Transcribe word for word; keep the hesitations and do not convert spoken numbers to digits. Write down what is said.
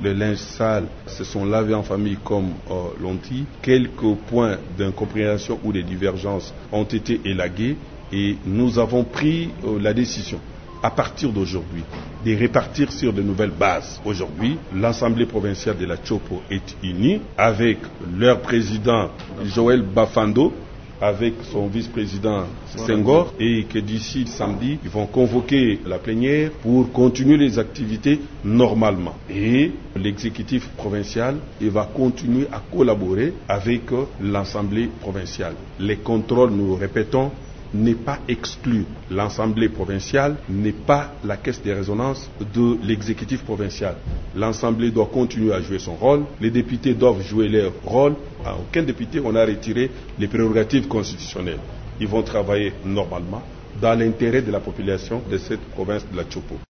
le linge sale se sont lavés en famille comme euh, l'ont dit. Quelques points d'incompréhension ou de divergences ont été élagués et nous avons pris euh, la décision à partir d'aujourd'hui, de répartir sur de nouvelles bases. Aujourd'hui, l'Assemblée provinciale de la Tchopo est unie avec leur président Joël Bafando, avec son vice-président Senghor, et que d'ici samedi, ils vont convoquer la plénière pour continuer les activités normalement. Et l'exécutif provincial il va continuer à collaborer avec l'Assemblée provinciale. Les contrôles, nous répétons, n'est pas exclu. L'Assemblée provinciale n'est pas la caisse de résonance de l'exécutif provincial. L'Assemblée doit continuer à jouer son rôle. Les députés doivent jouer leur rôle. À aucun député, on a retiré les prérogatives constitutionnelles. Ils vont travailler normalement dans l'intérêt de la population de cette province de la Tchopo.